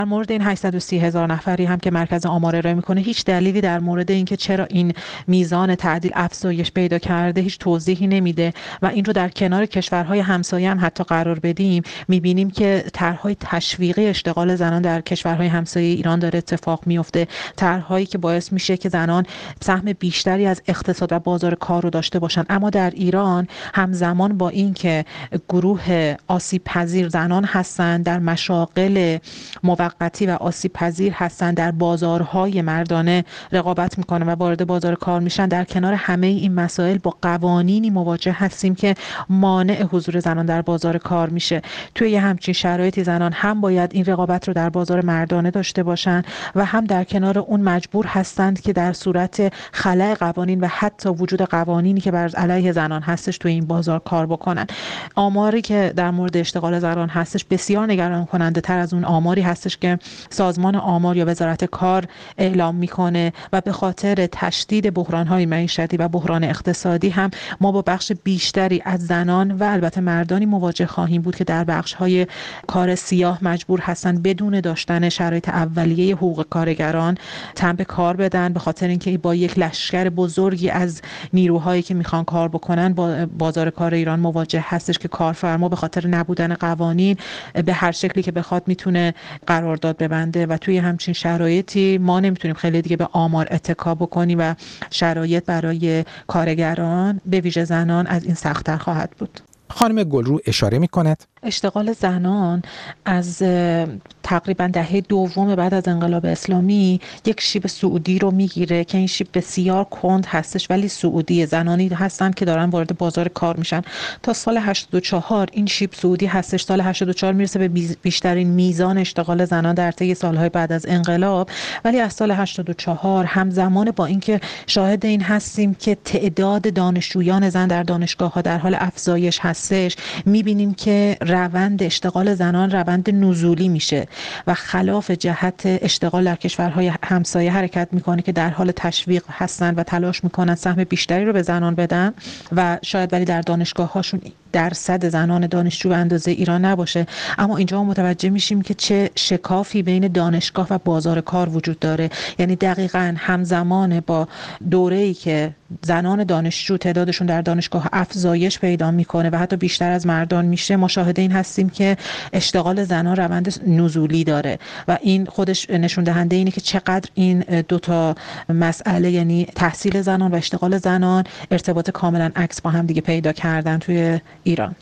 در مورد این 830,000 نفری هم که مرکز آمار ارائه میکنه هیچ دلیلی در مورد اینکه چرا این میزان تعدیل افزایش پیدا کرده هیچ توضیحی نمیده و این رو در کنار کشورهای همسایه هم حتی قرار بدیم میبینیم که طرحهای تشویقی اشتغال زنان در کشورهای همسایه ایران داره اتفاق میفته، طرحهایی که باعث میشه که زنان سهم بیشتری از اقتصاد و بازار کار رو داشته باشن. اما در ایران همزمان با اینکه گروه آسیب پذیر زنان هستند، در مشاغل موقتی و آسیب پذیر هستند، در بازارهای مردانه رقابت میکنن و وارد بازار کار میشن، در کنار همه این مسائل با قوانینی مواجه هستیم که مانع حضور زنان در بازار کار میشه. توی همچین شرایطی زنان هم باید این رقابت رو در بازار مردانه داشته باشن و هم در کنار اون مجبور هستند که در صورت خلأ قوانین و حتی وجود قوانینی که بر علیه زنان هستش توی این بازار کار بکنن. آماری که در مورد اشتغال زنان هستش بسیار نگران کننده تر از اون آماری هستش که سازمان آمار یا وزارت کار اعلام میکنه و به خاطر تشدید بحران‌های معیشتی و بحران اقتصادی هم ما با بخش بیشتری از زنان و البته مردانی مواجه خواهیم بود که در بخش‌های کار سیاه مجبور هستند بدون داشتن شرایط اولیه حقوق کارگران تن به کار بدن، به خاطر اینکه با یک لشکر بزرگی از نیروهایی که میخوان کار بکنن با بازار کار ایران مواجه هستش که کارفرما به خاطر نبودن قوانین به هر شکلی که بخواد میتونه قرارداد ببنده و توی همچین شرایطی ما نمیتونیم خیلی دیگه به آمار اتکا بکنیم و شرایط برای کارگران به ویژه زنان از این سخت‌تر خواهد بود. خانم گلرو اشاره می‌کند اشتغال زنان از تقریبا دهه دوم بعد از انقلاب اسلامی یک شیب سعودی رو میگیره که این شیب بسیار کند هستش ولی سعودی زنانی هستن که دارن وارد بازار کار میشن. تا سال 84 این شیب سعودی هستش، سال 84 میرسه به بیشترین میزان اشتغال زنان در طی سالهای بعد از انقلاب، ولی از سال 84 همزمان با اینکه شاهد این هستیم که تعداد دانشجویان زن در دانشگاه‌ها در حال افزایش هستش، میبینیم که روند اشتغال زنان روند نزولی میشه و خلاف جهت اشتغال در کشورهای همسایه حرکت میکنه که در حال تشویق هستن و تلاش میکنن سهم بیشتری رو به زنان بدن و شاید ولی در دانشگاه‌هاشون درصد زنان دانشجو به اندازه ایران نباشه. اما اینجا متوجه میشیم که چه شکافی بین دانشگاه و بازار کار وجود داره، یعنی دقیقاً همزمان با دوره‌ای که زنان دانشجو تعدادشون در دانشگاه افزایش پیدا میکنه و حتی بیشتر از مردان میشه، ما شاهد این هستیم که اشتغال زنان روند نزولی داره و این خودش نشون دهنده اینه که چقدر این دوتا مسئله، یعنی تحصیل زنان و اشتغال زنان، ارتباط کاملا عکس با هم دیگه پیدا کردن توی ایران.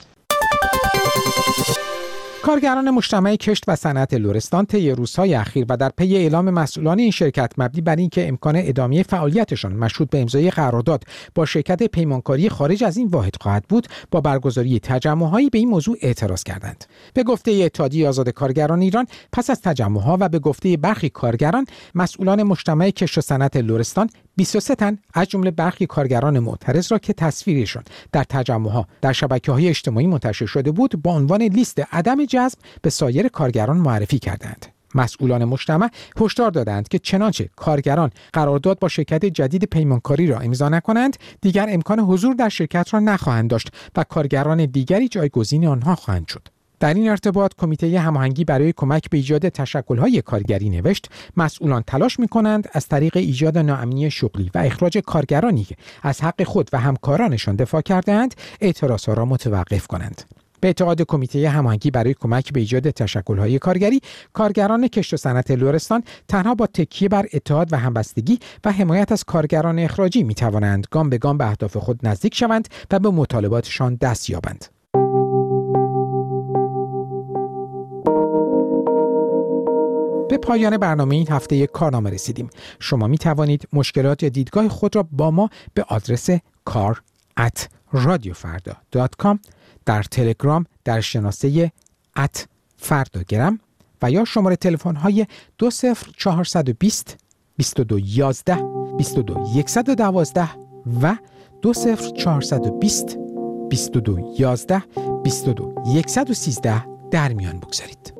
کارگران مجتمع کشت و صنعت لرستان طی روزهای اخیر و در پی اعلام مسئولان این شرکت مبنی بر اینکه امکان ادامه فعالیتشان مشروط به امضای قرارداد با شرکت پیمانکاری خارج از این واحد خواهد بود، با برگزاری تجمع‌هایی به این موضوع اعتراض کردند. به گفته اتحادیه آزاد کارگران ایران، پس از تجمع‌ها و به گفته برخی کارگران، مسئولان مجتمع کشت و صنعت لرستان 23 تن از جمله برخی کارگران معترض را که تصویرشان در تجمع‌ها در شبکه‌های اجتماعی منتشر شده بود با عنوان لیست عدم جذب به سایر کارگران معرفی کردند. مسئولان مجتمع هشدار دادند که چنانچه کارگران قرارداد با شرکت جدید پیمانکاری را امضا نکنند، دیگر امکان حضور در شرکت را نخواهند داشت و کارگران دیگری جایگزین آنها خواهند شد. در این ارتباط کمیته هماهنگی برای کمک به ایجاد تشکل‌های کارگری نوشت مسئولان تلاش می‌کنند از طریق ایجاد ناامنی شغلی و اخراج کارگرانی که از حق خود و همکارانشان دفاع کرده‌اند اعتراضها را متوقف کنند. به اعتقاد کمیته هماهنگی برای کمک به ایجاد تشکل‌های کارگری، کارگران کشت و صنعت لرستان تنها با تکیه بر اتحاد و همبستگی و حمایت از کارگران اخراجی می‌توانند گام به گام به اهداف خود نزدیک شوند و به مطالباتشان دست یابند. به پایان برنامه این هفته کارنامه رسیدیم. شما می توانید مشکلات یا دیدگاه خود را با ما به آدرس kar@radiofarda.com، در تلگرام در شناسه @فرداگرم و یا شماره تلفن های 20420 2211 22112 و 20420 2211 22113 در میان بگذارید.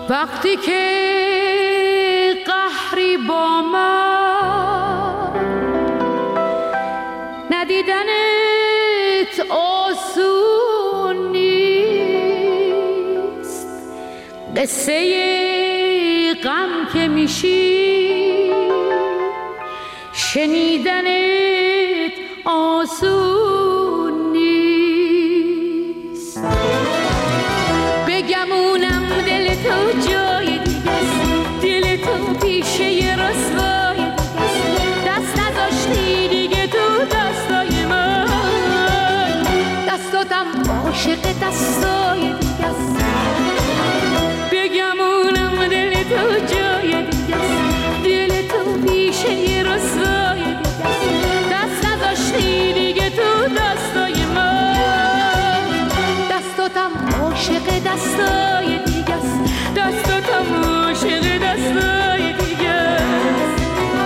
وقتی که قهری با من ندیدنت آسون نیست، قصه غم که میشی شنیدنت آسون نیست. بگمونم دل تو جای دیگست، دل تو پیشه رسوای دیگست، دست نذاشتی دیگه تو دستای من، دستاتم عاشق دستای دیگست. بگمونم دل تو جای دیگست، دل تو پیشه رسوای دیگست، دست نذاشتی دیگه تو دستای من، دستاتم عاشق دستای دیگست، دستاتم عاشق دستای دیگست.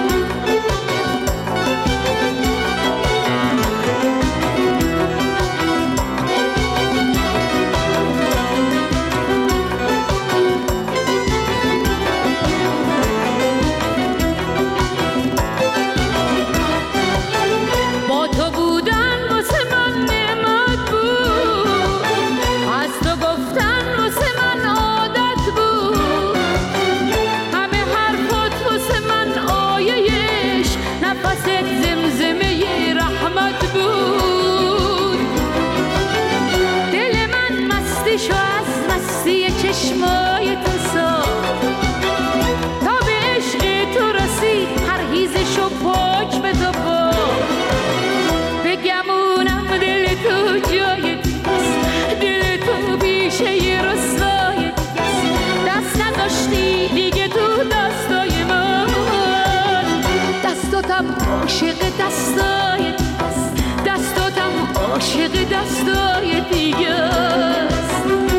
با تو بودن واسه من نعمت بود، از تو گفتن واسه من عادت بود، همه حرفات واسه من آیه‌اش نفست زمزمه رحمت بود. دل من مستیشو از مستی چشمای تو ساخت، تا به عشق تو رسید پرهیزشو پاک به تو برد. بگمونم دل تو جای دیگست، دل تو بیشه رسوای دیگست، دست نداشتی دیگه تو دستای من، دستاتم عاشق دستای دیگست، دستاتم عاشق دستای دیگست.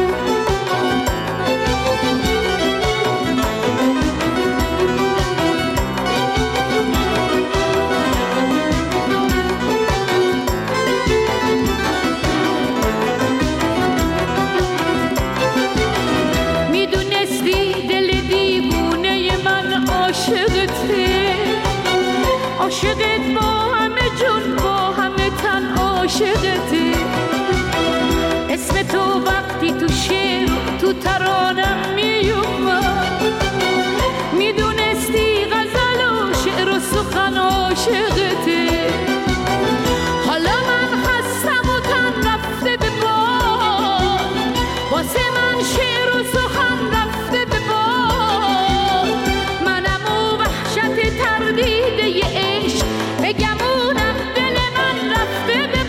میدونستی دل دیوونه من عاشقته، عاشقت با همه جون با همه تن عاشقته. اسم تو وقتی تو شعر تو ترانم میومد، میدونستی غزل و شعر و سخن عاشقته. حالا من هستم و تن رفته به باد، واسه من شعر و سخن رفته به باد، منم و وحشت تردیده ی عشق، بگمونم دل من رفته به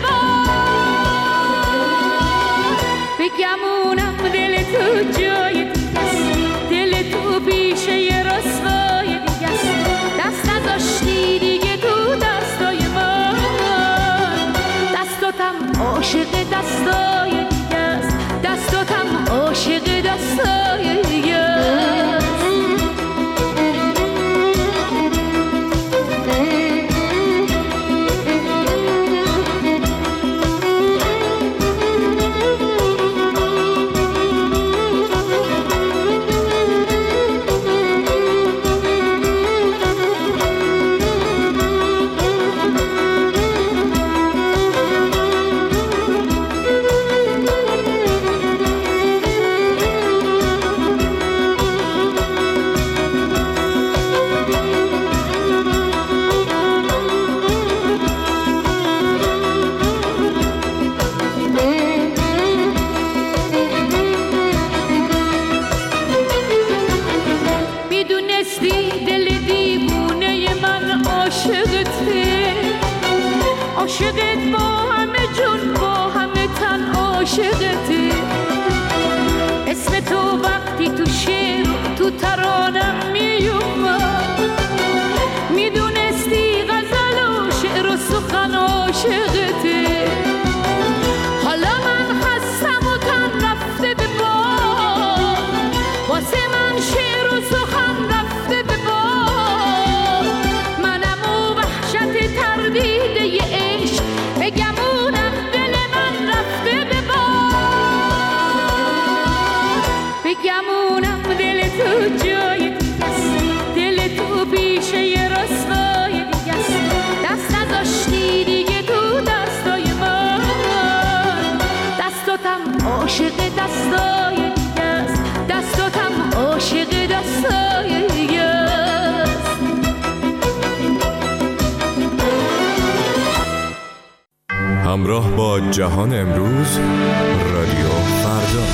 باد. بگمونم دل تو جای دیگست، دل تو بیشه رسوای دیگست، دست نذاشتی دیگه تو دستای من، دستاتم عاشق دستای دیگست، دستاتم عاشق دستای دیگست. عاشقت با همه جون با همه تن عاشقته. اسم تو وقتی تو شعر تو ترانم میومد، میدونستی غزل و شعر و سخن عاشقته. حالا من هستم و تن رفته به باد، واسه من شعر و سخن رفته به باد، منم و وحشت تردیده ی عشق، بگمونم دل من رفته به باد. بگمونم دل تو جای دیگه است، دل تو پیشه یه رسوای دیگه است. دست نذاشتی دیگه تو دستای من، دستاتم عاشق دستای دیگه است، دستاتم عاشق دستای دیگه است. همراه با جهان امروز، رادیو فردا.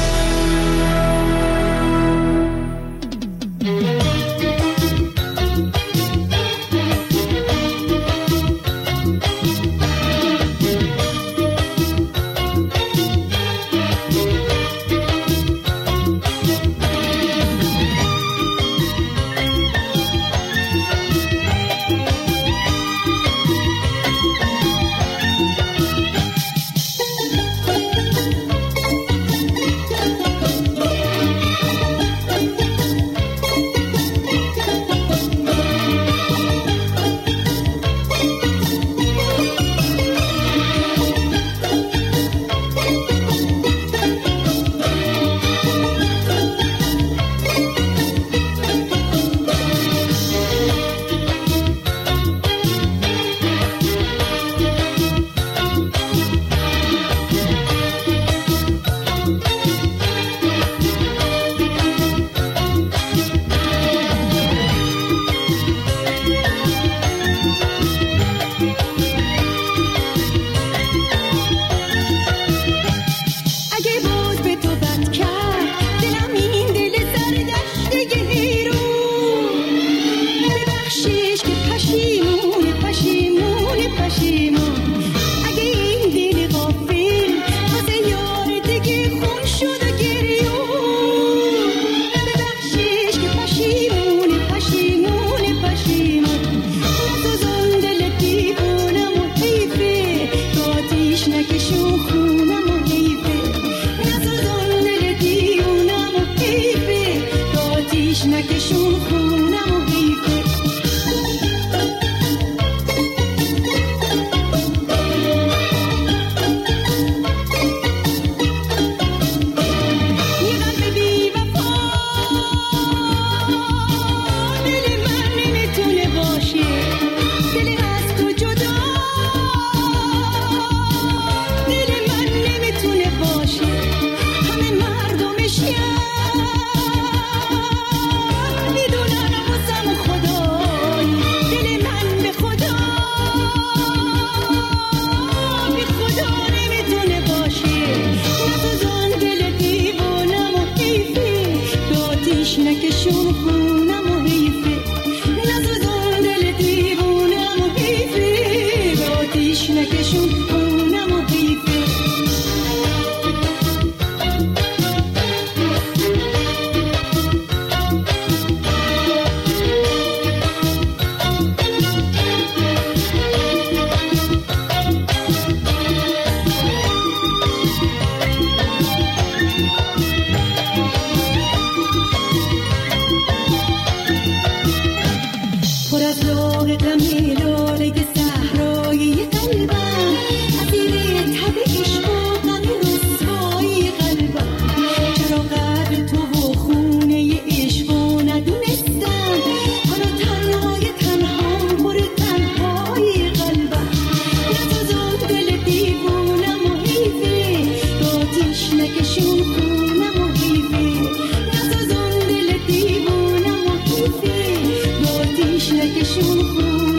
نکشون خون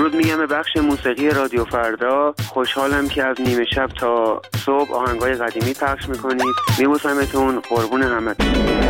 درود میگم به بخش موسیقی رادیو فردا. خوشحالم که از نیمه شب تا صبح آهنگای قدیمی پخش میکنید. میبوسمتون، قربون همتون.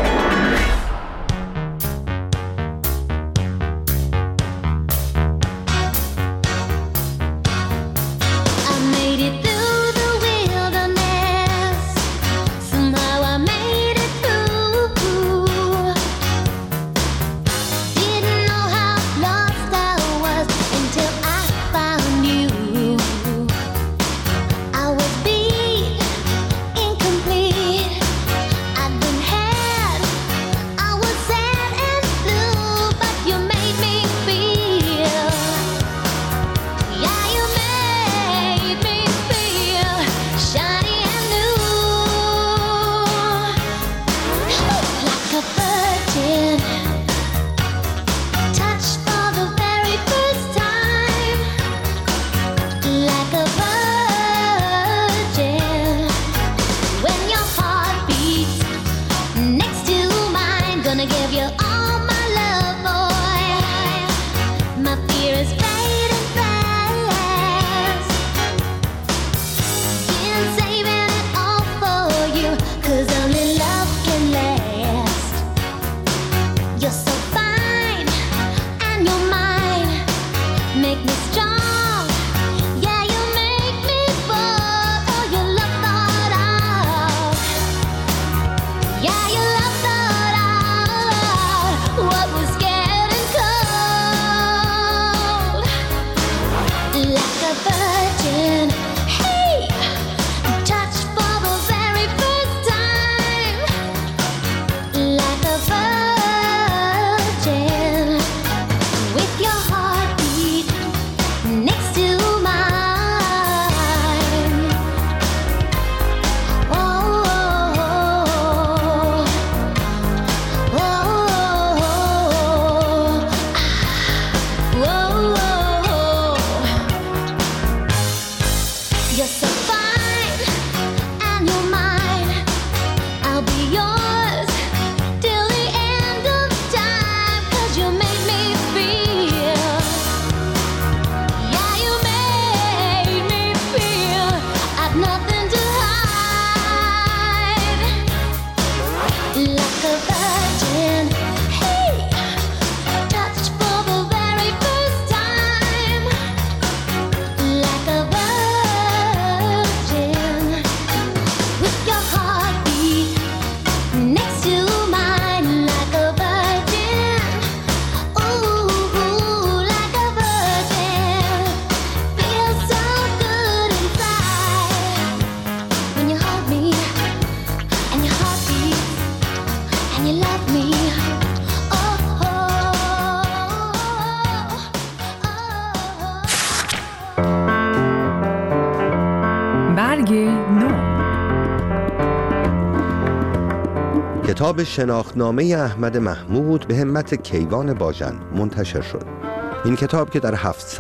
کتاب شناختنامه احمد محمود به همت کیوان باژن منتشر شد. این کتاب که در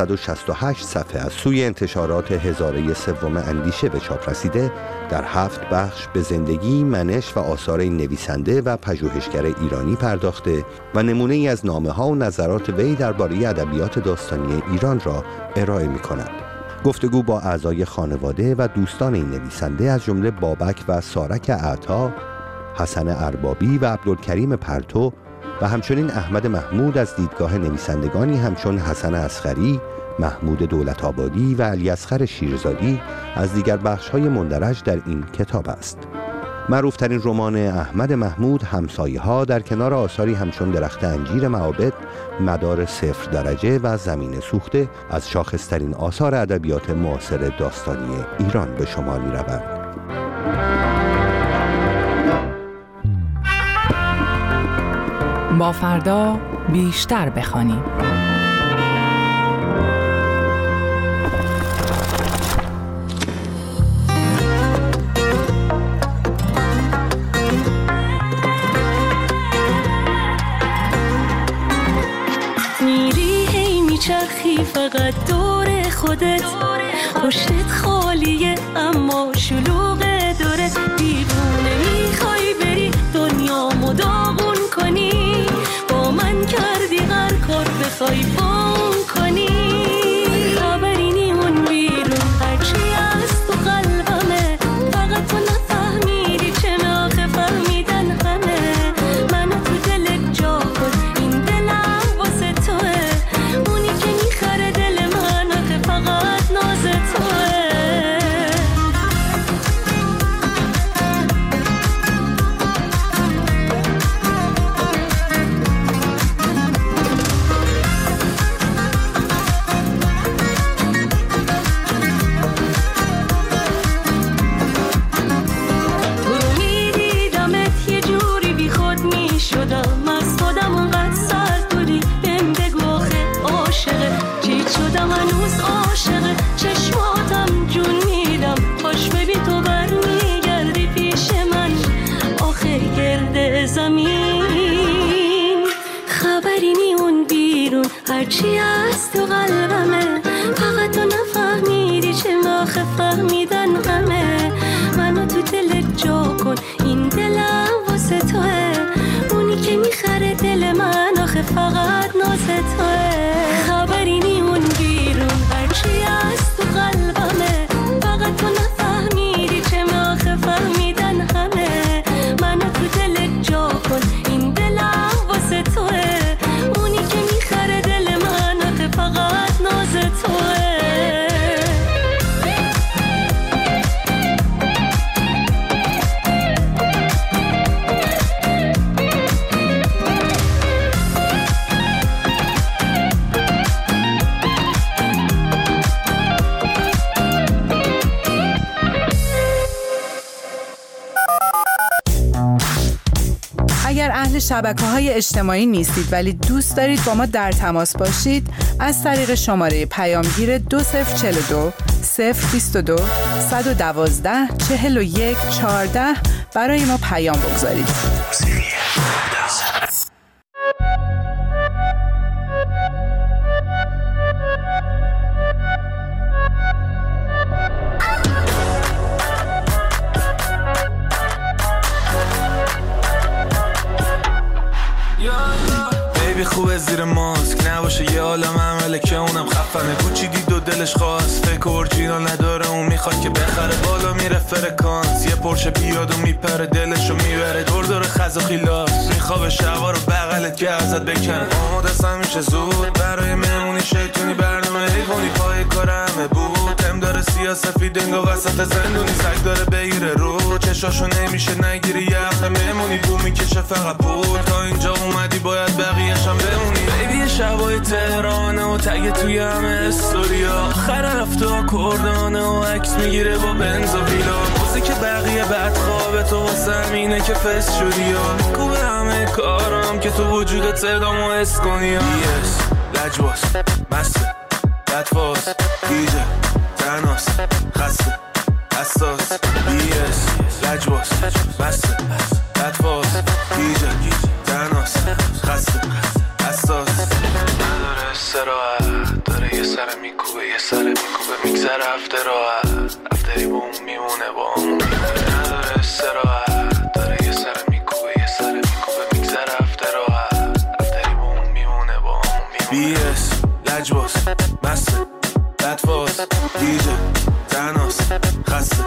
768 صفحه از سوی انتشارات هزاره سوم اندیشه به چاپ رسیده، در 7 بخش به زندگی، منش و آثار این نویسنده و پژوهشگر ایرانی پرداخته و نمونه ای از نامه‌ها و نظرات وی درباره ادبیات داستانی ایران را ارائه می‌کند. گفتگو با اعضای خانواده و دوستان این نویسنده از جمله بابک و سارک عطا، حسن اربابی و عبدالکریم پرتو و همچنین احمد محمود از دیدگاه نویسندگانی همچون حسن اصغری، محمود دولت‌آبادی و علی اصغر شیرزادی از دیگر بخش‌های مندرج در این کتاب است. معروفترین رمان احمد محمود همسایه‌ها در کنار آثاری همچون درخت انجیر معابد، مدار 0 درجه و زمین سوخته از شاخص‌ترین آثار ادبیات معاصر داستانی ایران به شمار می‌روند. با فردا بیشتر بخوانیم. میری هی میچرخی فقط دور خودت، پشتت خالیه اما شلوغ داره، دیوونه میخوای بری دنیامو داغون کنی، با من کردی هر کار بخوای بام کنی. بد شدم هنوز عاشق چشماتم جون میدم خوش ببی تو برمیگردی پیش من آخه گرد زمین خبری نی اون بیرون هرچی هست تو قلبمه فقط تو نفهمیدی چه آخه فهمیدن همه منو تو دلت جا کن این دلم واسه توه اونی که میخره دل من آخه فقط ناز توه خبری نی اون بیرون هرچی هست تو قلبمه فقط تو نفهمیدی چه آخه فهمیدن همه منو تو دلت جا کن این دلم واسه توه اونی که میخره دل من آخه فقط ناز توه اگر اهل شبکه‌های اجتماعی نیستید ولی دوست دارید با ما در تماس باشید از طریق شماره پیامگیر 2042 022 112 41 14 برای ما پیام بگذارید. خوبه زیر ماسک نباشه یه عالم عمله که اونم خفنه کوچی دید و دلش خواست فکر اورجینال نداره اون میخواد که بخره بالا میره فرکانس یه پرشه بیاد و میپره دلشو میبره دور خز و خیلاس میخوابه شبا رو بغلت که ازت بکنه آماده سم میشه زود برای مهمونی شیطونی برنامه حیوانی پای کار همه بود هم داره سیاسفید انگا وسط زندونی سگ داره بگیره رو چشاشو نمیشه نگیری یه هفته مهمونی بو میکشه فقط پول تا اینجا اومدی باید بقیه‌شم بمونی بیبی شبای تهرانه و تگ توی همه استوریا آخر هفته آکوردانه و عکس میگیره با بنز و ویلا موزیک بقیه بد خوابه تو واسه همینه که فست شدی یا میکوبه همه کارم که تو وجودت صدامو حس کنی بیس لجباس مسته بدفاز دیجه تناس خسته حساس بیس لجباس مسته بدفاز دیجه تناس خسته حساس نداره استراحت داره یه سر میکوبه میگذره هفته راحت هفتری با اون میمونه با اون نداره استراحت داره یه سر میکوبه میگذره هفته راحت هفتری با اون میمونه با اون بیس لجباس مسته بدفاز دیجه تناس خسته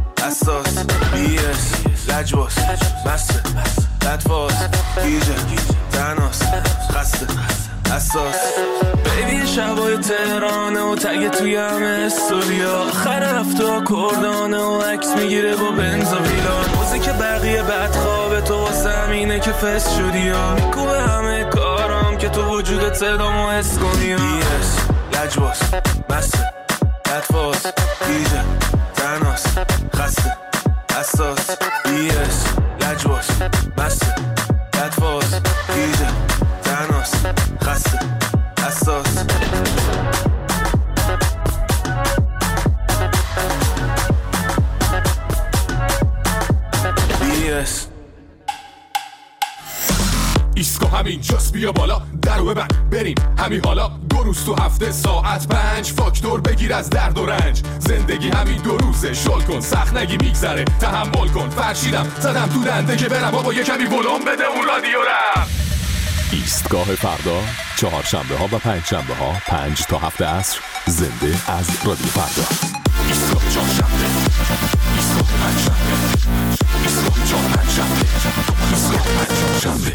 حساس بیس لجباس مسته بدفاز دیجه تناس خسته حساس بیبی شبای تهرانه و تگ توی همه استوریا آخر هفته آکوردانه و عکس میگیره با بنز و ویلا موزیک بقیه بد خوابه تو واسه همینه که فست شدی یا میکوبه همه کارم که تو وجودت صدامو حس کنی بیس لجباس مسته بدفاز دیجه تناس خسته حساس بیس لجباس مسته بدفاز دیجه تناس خسته حساس بیس ایسکو همین جاست بیا بالا درو ببند بریم همین حالا 2 روز تو هفته ساعت 5 فاکتور بگیر از درد و رنج زندگی همین 2 روزه شل کن سخت نگی میگذره تحمل کن فرشیدم زدم تو دنده که برم بابا یه کمی ولوم بده اون رادیو رم ایستگاه فردا چهارشنبه ها و پنجشنبه ها 5 تا 7 عصر زنده از رادیو فردا ایستگاه چهارشنبه ایستگاه پنجشنبه ایستگاه چهارشنبه ایستگاه پنجشنبه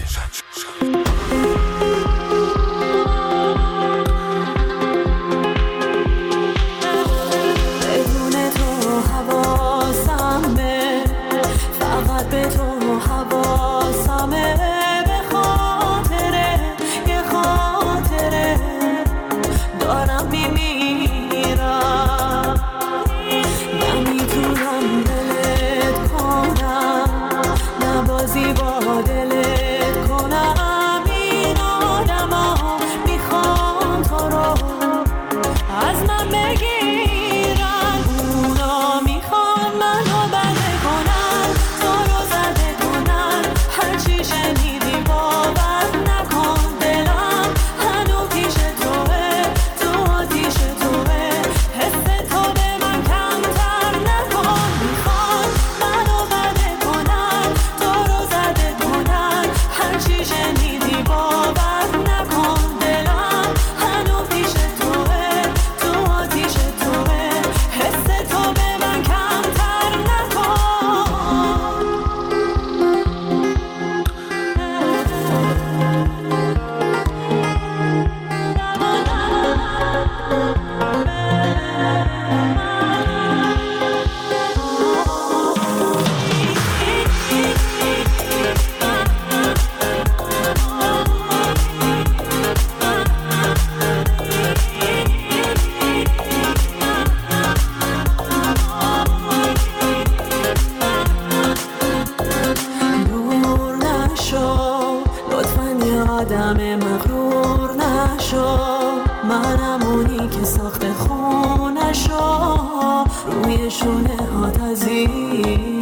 منمونی که ساخت خونشو روی شونه ها تزیین